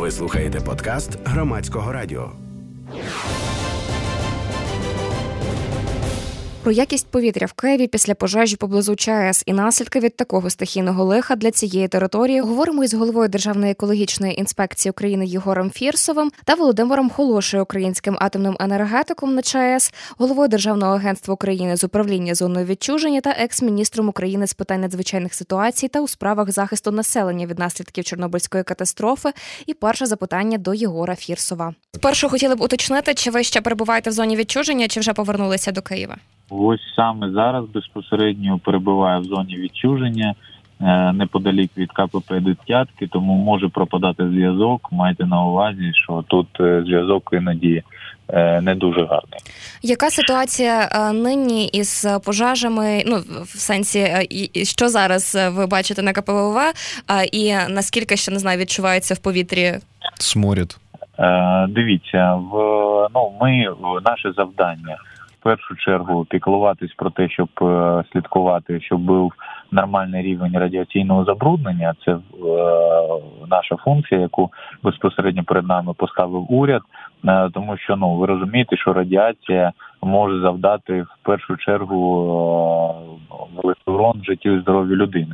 Ви слухаєте подкаст Громадського радіо. Про якість повітря в Києві після пожежі поблизу ЧАЕС і наслідки від такого стихійного лиха для цієї території говоримо із головою Державної екологічної інспекції України Єгором Фірсовим та Володимиром Холошею, українським атомним енергетиком на ЧАЕС, головою Державного агентства України з управління зоною відчуження та екс-міністром України з питань надзвичайних ситуацій та у справах захисту населення від наслідків Чорнобильської катастрофи. І перше запитання до Єгора Фірсова. Спершу хотіли б уточнити, чи ви ще перебуваєте в зоні відчуження, чи вже повернулися до Києва? Ось саме зараз безпосередньо перебуваю в зоні відчуження, неподалік від КПП Дитятки, тому може пропадати зв'язок. Майте на увазі, що тут зв'язок іноді не дуже гарний. Яка ситуація нині із пожежами, в сенсі, що зараз ви бачите на КПВВ, і наскільки, ще не знаю, відчувається в повітрі? Сморід. Дивіться, наше завдання в першу чергу піклуватись про те, щоб слідкувати, щоб був нормальний рівень радіаційного забруднення. Це наша функція, яку безпосередньо перед нами поставив уряд, тому що, ви розумієте, що радіація може завдати в першу чергу великий урон життю і здоров'ю людини.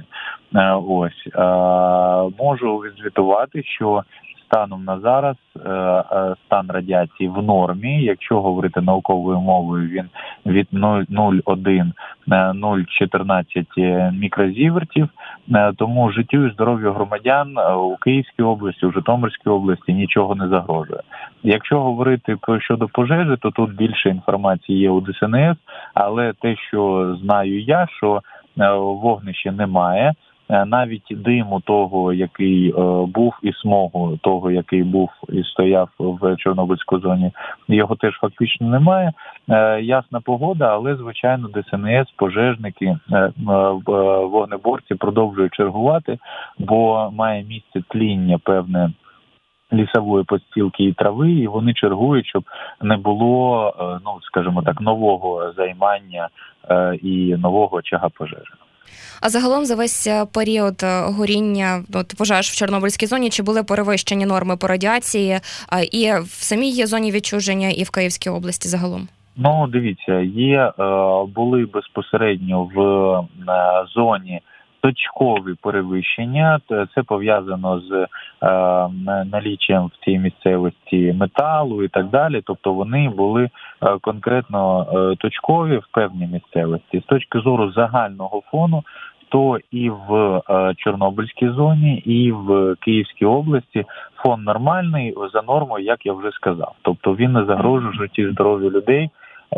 Можу відзвітувати, що станом на зараз стан радіації в нормі. Якщо говорити науковою мовою, він від 0,1 на 0,14 мікрозівертів. Тому життю і здоров'ю громадян у Київській області, у Житомирській області нічого не загрожує. Якщо говорити щодо пожежі, то тут більше інформації є у ДСНС, але те, що знаю я, що вогнища немає. Навіть диму того, який був, і смогу того, який був і стояв в Чорнобильській зоні, його теж фактично немає. Ясна погода, але, звичайно, ДСНС, пожежники, вогнеборці продовжують чергувати, бо має місце тління певне лісової підстілки і трави, і вони чергують, щоб не було, нового займання і нового очага пожежі. А загалом за весь період горіння пожеж в Чорнобильській зоні, чи були перевищені норми по радіації і в самій зоні відчуження, і в Київській області загалом? Дивіться, були безпосередньо в зоні точкові перевищення. Це пов'язано з наліччям в цій місцевості металу і так далі. Тобто вони були конкретно точкові в певній місцевості. З точки зору загального фону, то і в Чорнобильській зоні, і в Київській області фон нормальний, за нормою, як я вже сказав. Тобто він не загрожує житті і здоров'ю людей.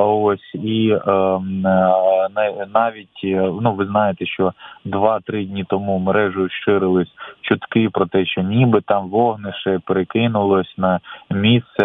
Навіть, ви знаєте, що 2-3 дні тому мережею ширились чутки про те, що ніби там вогнище перекинулось на місце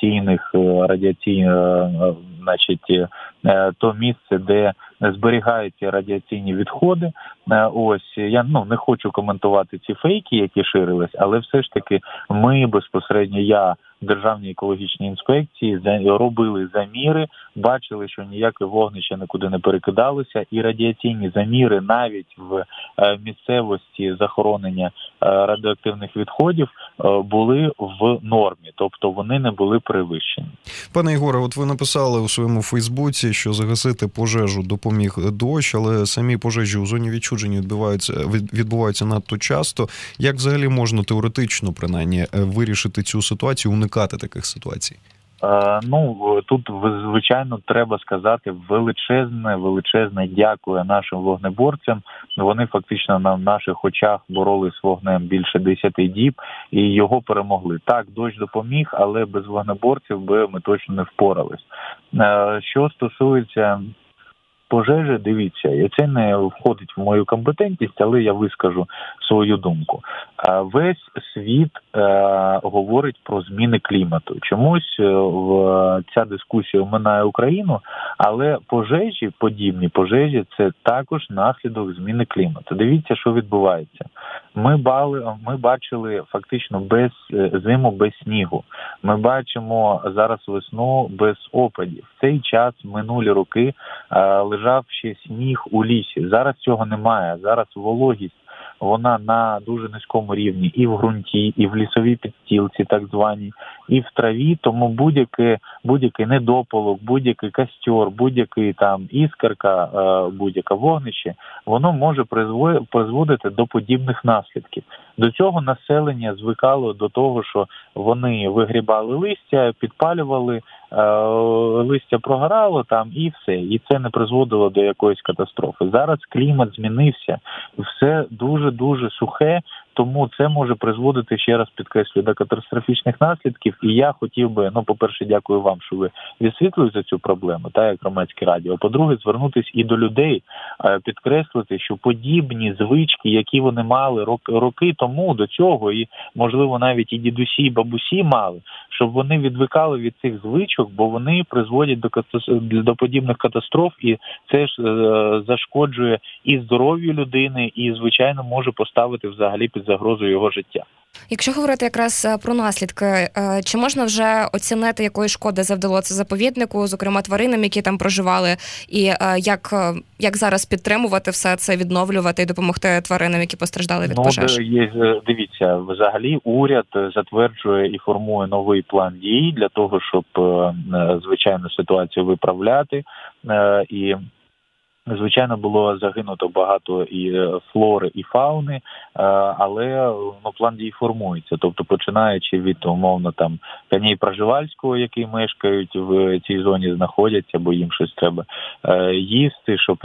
то місце, де зберігаються радіаційні відходи. Я не хочу коментувати ці фейки, які ширились, але все ж таки ми безпосередньо, я в Державній екологічній інспекції робили заміри, бачили, що ніяке вогнище нікуди не перекидалося, і радіаційні заміри навіть в місцевості захоронення радіоактивних відходів були в нормі, тобто вони не були перевищені. Пане Єгоре, от ви написали у своєму Фейсбуці, що загасити пожежу допоміг дощ, але самі пожежі у зоні відчуження відбуваються надто часто. Як взагалі можна теоретично, принаймні, вирішити цю ситуацію, уникати таких ситуацій? Тут, звичайно, треба сказати величезне дякую нашим вогнеборцям. Вони фактично на наших очах боролись з вогнем більше 10 діб і його перемогли. Так, дощ допоміг, але без вогнеборців би ми точно не впорались. Що стосується пожежі, дивіться, і це не входить в мою компетентність, але я вискажу свою думку. Весь світ говорить про зміни клімату. Чомусь ця дискусія оминає Україну, але подібні пожежі – це також наслідок зміни клімату. Дивіться, що відбувається. Ми бачили фактично зиму без снігу. Ми бачимо зараз весну без опадів. В цей час, минулі роки, лежав ще сніг у лісі. Зараз цього немає. Зараз вологість вона на дуже низькому рівні і в ґрунті, і в лісовій підстілці, так званій, і в траві. Тому будь-який недопалок, будь-який костер, будь-який там іскорка, будь-яке вогнище, воно може призводити до подібних наслідків. До цього населення звикало до того, що вони вигрібали листя, підпалювали, листя прогорало там і все. І це не призводило до якоїсь катастрофи. Зараз клімат змінився, все дуже-дуже сухе, тому це може призводити, ще раз підкреслюю, до катастрофічних наслідків. І я хотів би, по-перше, дякую вам, що ви висвітлюєте цю проблему, як громадське радіо. По-друге, звернутися і до людей, підкреслити, що подібні звички, які вони мали роки тому, до цього, і, можливо, навіть і дідусі, і бабусі мали, щоб вони відвикали від цих звичок, бо вони призводять до подібних катастроф, і це ж зашкоджує і здоров'ю людини, і, звичайно, може поставити взагалі під загрозу його життя. Якщо говорити якраз про наслідки, чи можна вже оцінити, якої шкоди завдало це заповіднику, зокрема тваринам, які там проживали, і як зараз підтримувати все це, відновлювати і допомогти тваринам, які постраждали від пожеж? Дивіться, взагалі уряд затверджує і формує новий план дій для того, щоб, звичайно, ситуацію виправляти, і звичайно, було загинуто багато і флори, і фауни, але план дій формується. Тобто, починаючи від, умовно, там, коней Пржевальського, які мешкають в цій зоні, знаходяться, бо їм щось треба їсти, щоб,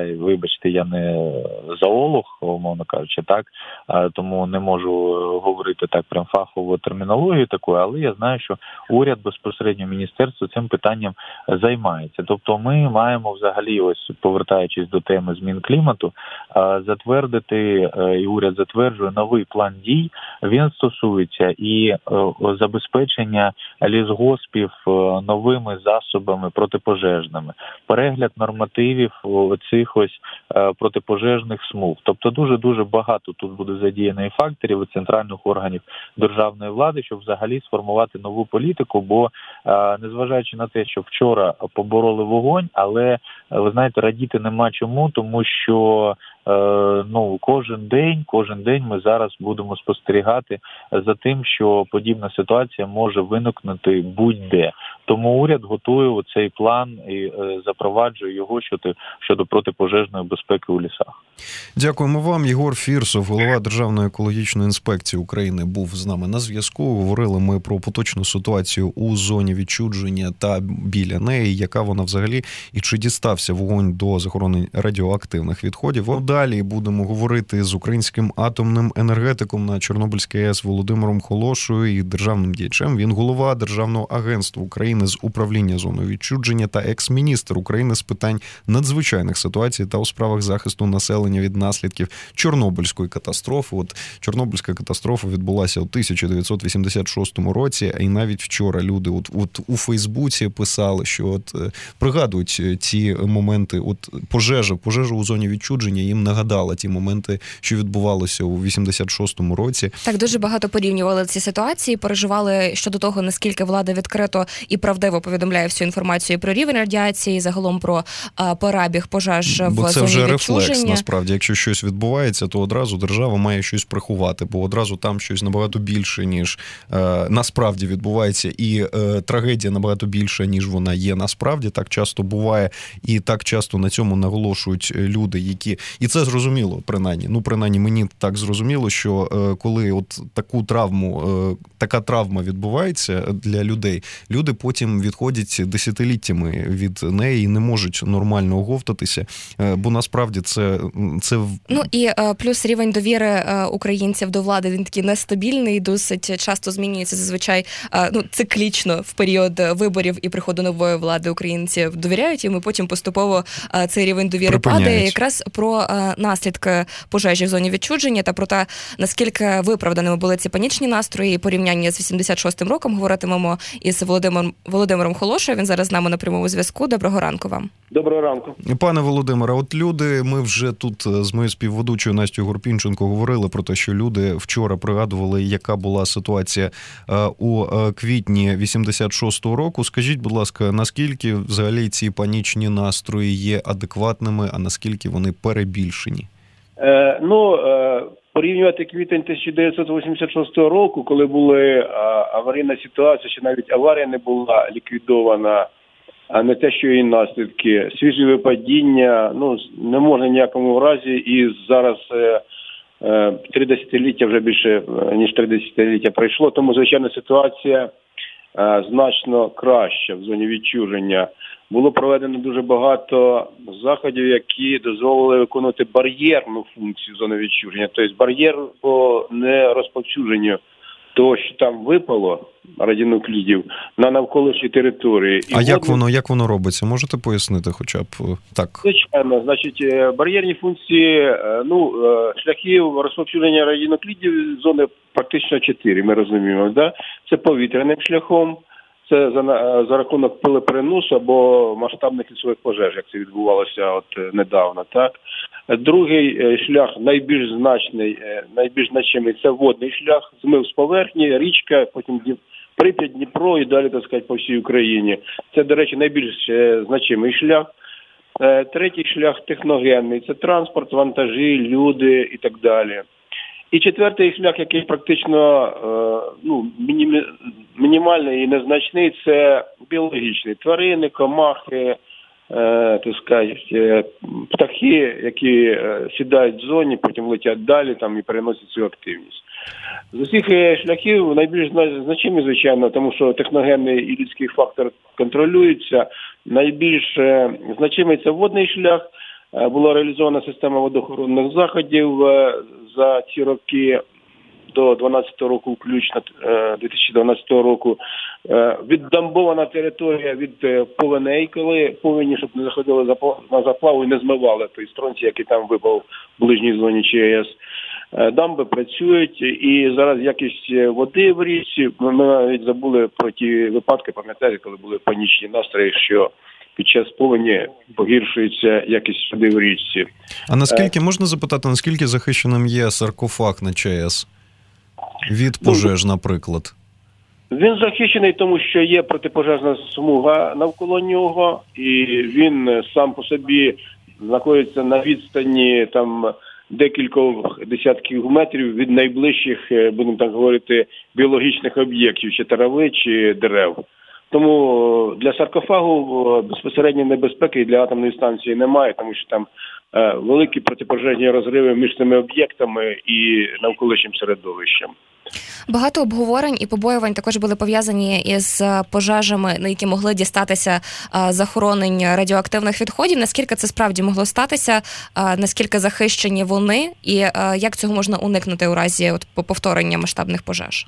я не зоолог, умовно кажучи, так, тому не можу говорити так прям фахову термінологію таку, але я знаю, що уряд, безпосередньо міністерство цим питанням займається. Тобто, ми маємо взагалі, ось, повертаючись до теми змін клімату, затвердити, і уряд затверджує новий план дій. Він стосується і забезпечення лісгоспів новими засобами протипожежними, перегляд нормативів цих ось протипожежних смуг. Тобто дуже-дуже багато тут буде задіяно і факторів, і центральних органів державної влади, щоб взагалі сформувати нову політику, бо незважаючи на те, що вчора побороли вогонь, але, ви знаєте, радіти нема чому, тому що кожен день ми зараз будемо спостерігати за тим, що подібна ситуація може виникнути будь-де. Тому уряд готує цей план і запроваджує його щодо протипожежної безпеки у лісах. Дякуємо вам. Єгор Фірсов, голова Державної екологічної інспекції України, був з нами на зв'язку. Говорили ми про поточну ситуацію у зоні відчуження та біля неї, яка вона взагалі, і чи дістався вогонь до захорони радіоактивних відходів. Далі будемо говорити з українським атомним енергетиком на Чорнобильській АЕС Володимиром Холошою і державним діячем. Він голова Державного агентства України з управління зоною відчуження та екс-міністр України з питань надзвичайних ситуацій та у справах захисту населення від наслідків Чорнобильської катастрофи. Чорнобильська катастрофа відбулася у 1986 році, і навіть вчора люди у Фейсбуці писали, що пригадують ці моменти, пожежа у зоні відчуження їм нагадала ті моменти, що відбувалося у 86-му році. Так, дуже багато порівнювали ці ситуації, переживали щодо того, наскільки влада відкрито і правдиво повідомляє всю інформацію про рівень радіації, загалом про перебіг пожеж в зоні відчуження. Бо це вже рефлекс, насправді. Якщо щось відбувається, то одразу держава має щось приховати, бо одразу там щось набагато більше, ніж насправді відбувається, і трагедія набагато більша, ніж вона є насправді. Так часто буває, і так часто на цьому наголошують люди, які... І це зрозуміло, принаймні мені так зрозуміло, що коли така травма відбувається для людей, люди потім відходять десятиліттями від неї і не можуть нормально оговтатися, бо насправді це... І плюс рівень довіри українців до влади, він такий нестабільний, досить часто змінюється зазвичай циклічно в період виборів і приходу нової влади. Українці довіряють їм, і потім поступово цей рівень довіри падає. Якраз про наслідки пожежі в зоні відчуження та про те, наскільки виправданими були ці панічні настрої і порівняння з 86-м роком, говоритимемо із Володимиром Холошою. Він зараз з нами на прямому зв'язку. Доброго ранку вам. Доброго ранку. Пане Володимире, ми вже тут з моєю співведучою Настю Горпінченко говорили про те, що люди вчора пригадували, яка була ситуація у квітні 86-го року. Скажіть, будь ласка, наскільки взагалі ці панічні настрої є адекватними, а наскільки вони перебільшені? порівнювати квітень 1986 року, коли була аварійна ситуація, що навіть аварія не була ліквідована, а не те, що її наслідки, свіжі випадіння, не можна ніякому разі, і зараз 3 десятиліття, вже більше ніж 3 десятиліття пройшло, тому, звичайно, ситуація значно краща в зоні відчуження. Було проведено дуже багато заходів, які дозволили виконувати бар'єрну функцію зони відчуження, тобто бар'єр по нерозповсюдженню того, що там випало, радіонуклідів, на навколишній території. А як воно робиться? Можете пояснити хоча б так? Звичайно. Значить, бар'єрні функції, шляхів розповсюдження радіонуклідів зони практично 4, ми розуміємо. Да? Це повітряним шляхом, це за рахунок пилепереносу або масштабних лісових пожеж, як це відбувалося недавно. Так? Другий шлях, найбільш значимий, це водний шлях, змив з поверхні, річка, потім Прип'ять, Дніпро і далі, так сказати, по всій Україні. Це, до речі, найбільш значимий шлях. Третій шлях техногенний, це транспорт, вантажі, люди і так далі. І четвертий шлях, який практично мінімальний і незначний, це біологічний. Тварини, комахи, так сказати, птахи, які сідають в зоні, потім летять далі там і переносять цю активність. З усіх шляхів найбільш значимі, звичайно, тому що техногенний і людський фактор контролюються. Найбільш значимий це водний шлях. Була реалізована система водоохоронних заходів за ці роки, до 2012 року включно, 2012 року. Віддамбована територія від повеней, коли повені, щоб не заходили на заплаву і не змивали той стронцій, який там випав в ближній зоні ЧАЕС. Дамби працюють, і зараз якість води в річці, ми навіть забули про ті випадки, пам'ятаєте, коли були панічні настрої, що під час повені погіршується якість води в річці. А наскільки, можна запитати, наскільки захищеним є саркофаг на ЧАЕС? Від пожеж, наприклад. Він захищений, тому що є протипожежна смуга навколо нього, і він сам по собі знаходиться на відстані там декількох десятків метрів від найближчих, будемо так говорити, біологічних об'єктів, чи трави, чи дерев. Тому для саркофагу безпосередньо небезпеки для атомної станції немає, тому що там великі протипожежні розриви між цими об'єктами і навколишнім середовищем. Багато обговорень і побоювань також були пов'язані із пожежами, на які могли дістатися захоронень радіоактивних відходів. Наскільки це справді могло статися, наскільки захищені вони, і як цього можна уникнути у разі повторення масштабних пожеж?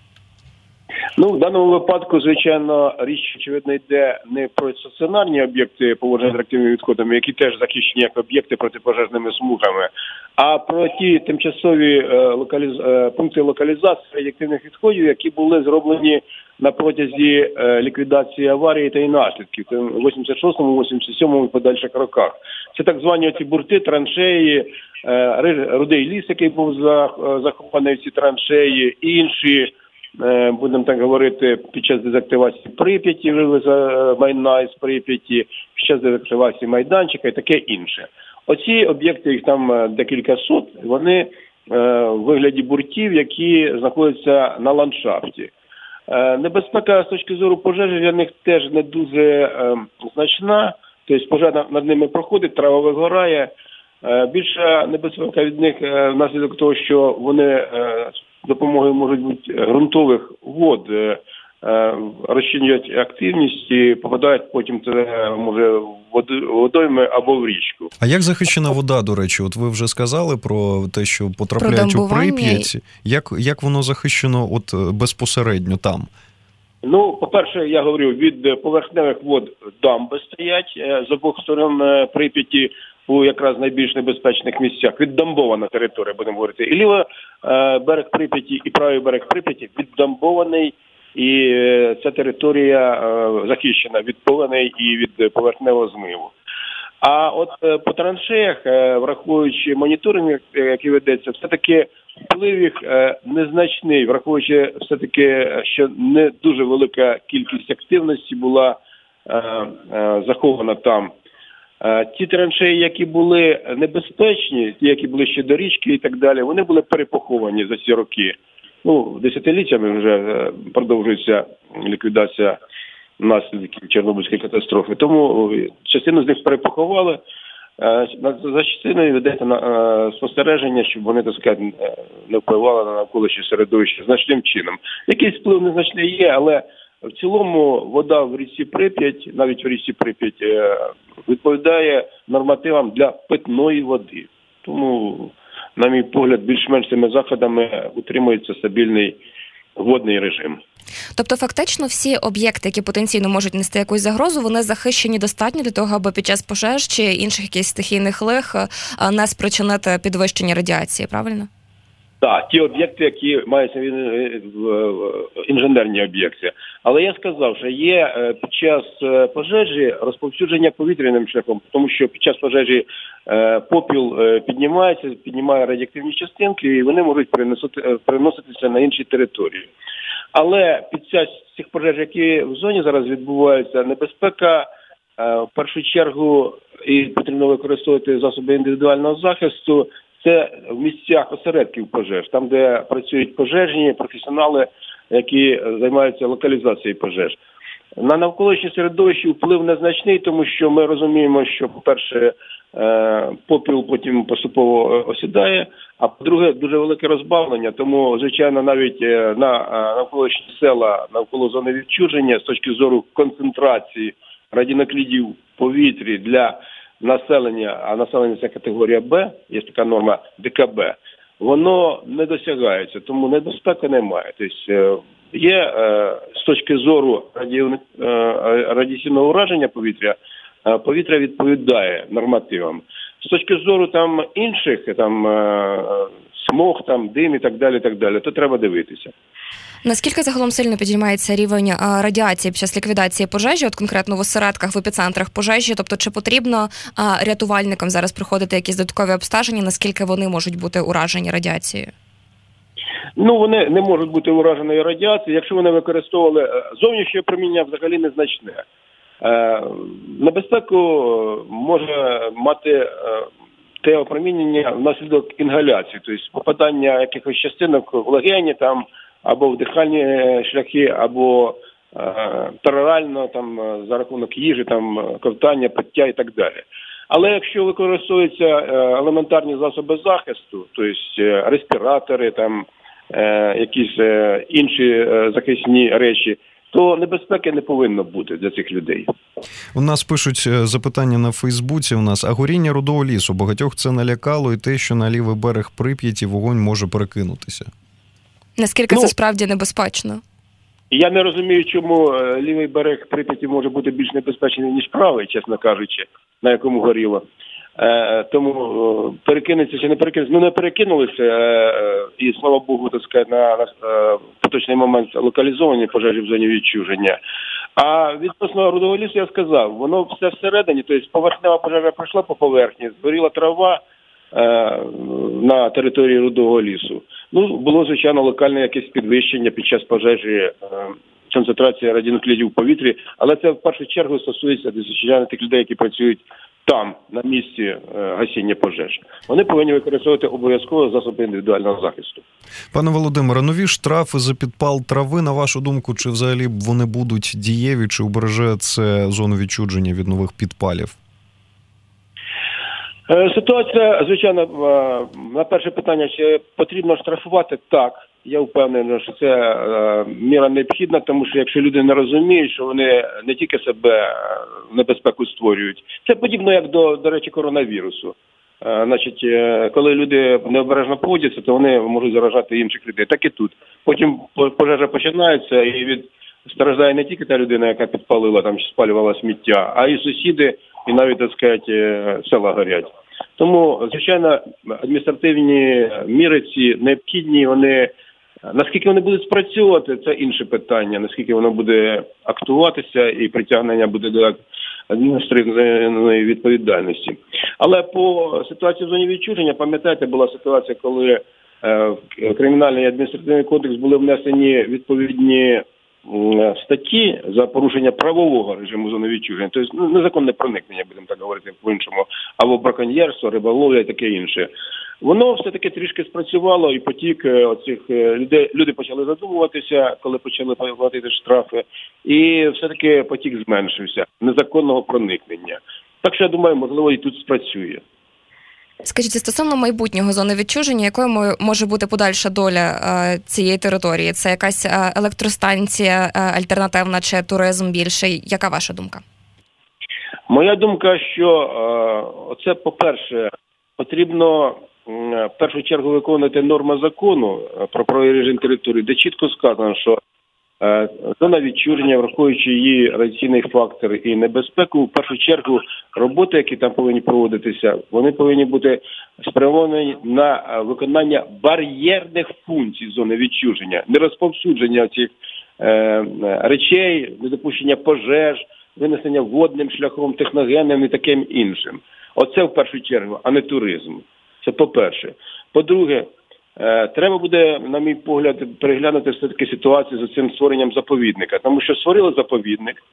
В даному випадку, звичайно, річ, очевидно, йде не про стаціонарні об'єкти поводження з радіоактивними відходами, які теж захищені як об'єкти протипожежними смугами, а про ті тимчасові пункти локалізації радіоактивних відходів, які були зроблені на протязі ліквідації аварії та її наслідків в 86-му, 87-му і подальших роках. Це так звані оці бурти, траншеї, рудий ліс, який був захопаний в ці траншеї, і інші, будемо так говорити, під час дезактивації Прип'яті, вивеза майна із Прип'яті, під час дезактивації майданчика і таке інше. Оці об'єкти, їх там декілька сот, вони в вигляді буртів, які знаходяться на ландшафті. Небезпека з точки зору пожежі для них теж не дуже значна, тобто пожежа над ними проходить, трава вигорає. Більша небезпека від них внаслідок того, що вони з допомогою, можуть бути, ґрунтових вод розчинюють активність і попадають потім, це може в водойми або в річку. А як захищена вода, до речі? От ви вже сказали про те, що потрапляють у Прип'ять. Як воно захищено безпосередньо там? По-перше, я говорю, від поверхневих вод дамби стоять з обох сторон Прип'яті у якраз найбільш небезпечних місцях. Віддамбована територія, будемо говорити. І лівий берег Прип'яті, і правий берег Прип'яті віддамбований, і ця територія захищена від повеней і від поверхневого змиву. А от по траншеях, враховуючи моніторинг, який ведеться, все-таки вплив їх незначний, враховуючи все-таки, що не дуже велика кількість активності була захована там. Ті траншеї, які були небезпечні, ті, які були ще до річки і так далі, вони були перепоховані за ці роки. Десятиліттями вже продовжується ліквідація наслідків Чорнобильської катастрофи. Тому частину з них перепоховали, за частиною ведеться спостереження, щоб вони, так сказати, не впливали на навколишнє середовище значним чином. Якийсь вплив незначний є, але в цілому вода в річці Прип'ять, навіть в річці Прип'ять, відповідає нормативам для питної води. Тому, на мій погляд, більш-менш цими заходами утримується стабільний водний режим. Тобто фактично всі об'єкти, які потенційно можуть нести якусь загрозу, вони захищені достатньо для того, аби під час пожеж чи інших якихось стихійних лих не спричинити підвищення радіації, правильно? Так, ті об'єкти, які маються інженерні об'єкти. Але я сказав, що є під час пожежі розповсюдження повітряним шляхом, тому що під час пожежі попіл піднімає радіоактивні частинки, і вони можуть переноситися на інші території. Але під час цих пожеж, які в зоні зараз відбуваються, небезпека в першу чергу, і потрібно використовувати засоби індивідуального захисту, це в місцях осередків пожеж, там, де працюють пожежні професіонали, які займаються локалізацією пожеж. На навколишнє середовище вплив незначний, тому що ми розуміємо, що, по-перше, попіл потім поступово осідає, а по-друге, дуже велике розбавлення, тому, звичайно, навіть на навколишні села, навколо зони відчуження, з точки зору концентрації радіонуклідів в повітрі для населення, а населення це категорія Б, є така норма ДКБ, воно не досягається, тому небезпеки немає. Тобто є з точки зору радіаційного ураження повітря, повітря відповідає нормативам. З точки зору там інших, смог, дим і так далі, то треба дивитися. Наскільки загалом сильно підіймається рівень радіації під час ліквідації пожежі, от конкретно в осередках, в епіцентрах пожежі? Тобто, чи потрібно рятувальникам зараз проходити якісь додаткові обстеження, наскільки вони можуть бути уражені радіацією? Вони не можуть бути уражені радіацією, якщо вони використовували зовнішнє проміння, взагалі незначне. Небезпеку може мати те опромінення внаслідок інгаляції, тобто попадання якихось частинок в легені, або в дихальні шляхи, або перорально, за рахунок їжі, ковтання, пиття і так далі. Але якщо використовуються елементарні засоби захисту, тобто респіратори, якісь інші захисні речі, то небезпеки не повинно бути для цих людей. У нас пишуть запитання на Фейсбуці, а горіння рудого лісу, багатьох це налякало, і те, що на лівий берег Прип'яті вогонь може перекинутися. Наскільки це справді небезпечно? Я не розумію, чому лівий берег Прип'яті може бути більш небезпечний, ніж правий, чесно кажучи, на якому горіло. Тому перекинеться чи не перекинеться. Не перекинулися, і, слава Богу, так сказати, на поточний момент локалізовані пожежі в зоні відчуження. А відносно рудого лісу я сказав, воно все всередині, тобто поверхнева пожежа пройшла по поверхні, згоріла трава на території рудого лісу. Було, звичайно, локальне якесь підвищення під час пожежі концентрації радіонуклідів в повітрі, але це в першу чергу стосується звичайно тих людей, які працюють там, на місці гасіння пожеж. Вони повинні використовувати обов'язково засоби індивідуального захисту. Пане Володимире, нові штрафи за підпал трави, на вашу думку, чи взагалі вони будуть дієві, чи убереже це зону відчудження від нових підпалів? Ситуація, звичайно, на перше питання, чи потрібно штрафувати? Так. Я впевнений, що це міра необхідна, тому що якщо люди не розуміють, що вони не тільки себе в небезпеку створюють, це подібно як до речі, коронавірусу. Коли люди необережно поводяться, то вони можуть заражати інших людей. Так і тут. Потім пожежа починається і страждає не тільки та людина, яка підпалила, чи спалювала сміття, а і сусіди, і навіть, так сказати, села горять. Тому, звичайно, адміністративні міри ці необхідні, наскільки вони будуть спрацьовувати, це інше питання, наскільки воно буде актуватися і притягнення буде до адміністративної відповідальності. Але по ситуації в зоні відчуження, пам'ятаєте, була ситуація, коли в Кримінальний і адміністративний кодекс були внесені відповідні статті за порушення правового режиму зони відчуження, тобто незаконне проникнення, будемо так говорити по-іншому, або браконьєрство, риболовля і таке інше. Воно все-таки трішки спрацювало, і потік оцих людей, люди почали задумуватися, коли почали платити штрафи, і все-таки потік зменшився незаконного проникнення. Так що, я думаю, можливо, і тут спрацює. Скажіть, стосовно майбутнього зони відчуження, якою може бути подальша доля цієї території? Це якась електростанція альтернативна чи туризм більший? Яка ваша думка? Моя думка, що оце, по-перше, потрібно в першу чергу виконувати норми закону про правовий режим території, де чітко сказано, що зона відчуження, враховуючи її радіаційний фактор і небезпеку, в першу чергу роботи, які там повинні проводитися, вони повинні бути спрямовані на виконання бар'єрних функцій зони відчуження, не розповсюдження цих речей, недопущення пожеж, винесення водним шляхом, техногенним і таким іншим. Оце в першу чергу, а не туризм. Це по-перше. По-друге, треба буде, на мій погляд, переглянути все-таки ситуацію з цим створенням заповідника. Тому що створили заповідник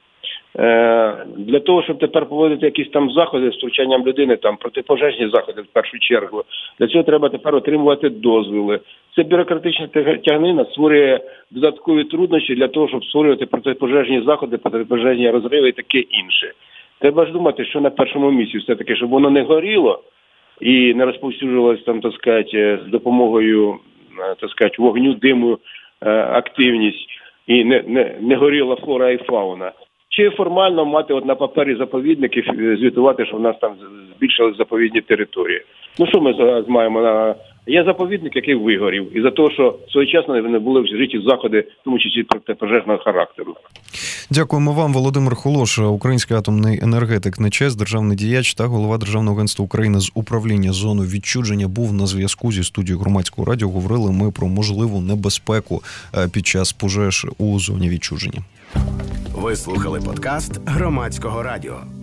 для того, щоб тепер проводити якісь там заходи з втручанням людини, там протипожежні заходи в першу чергу. Для цього треба тепер отримувати дозволи. Це бюрократична тягнина створює додаткові труднощі для того, щоб створювати протипожежні заходи, протипожежні розриви і таке інше. Треба ж думати, що на першому місці все-таки, щоб воно не горіло і не розповсюджувалось там, так сказати, з допомогою, так сказати, вогню, диму, активність і не горіла флора і фауна. Чи формально мати на папері заповідники, звітувати, що в нас там збільшились заповідні території. Ну що ми зараз маємо? Є заповідник, який вигорів, із-за того, що своєчасно не були вжиті заходи, в тому числі протипожежного характеру. Дякуємо вам, Володимир Холош, український атомний енергетик НЧС, державний діяч та голова Державного агентства України з управління зоною відчуження, був на зв'язку зі студією Громадського радіо. Говорили ми про можливу небезпеку під час пожеж у зоні відчуження. Ви слухали подкаст Громадського радіо.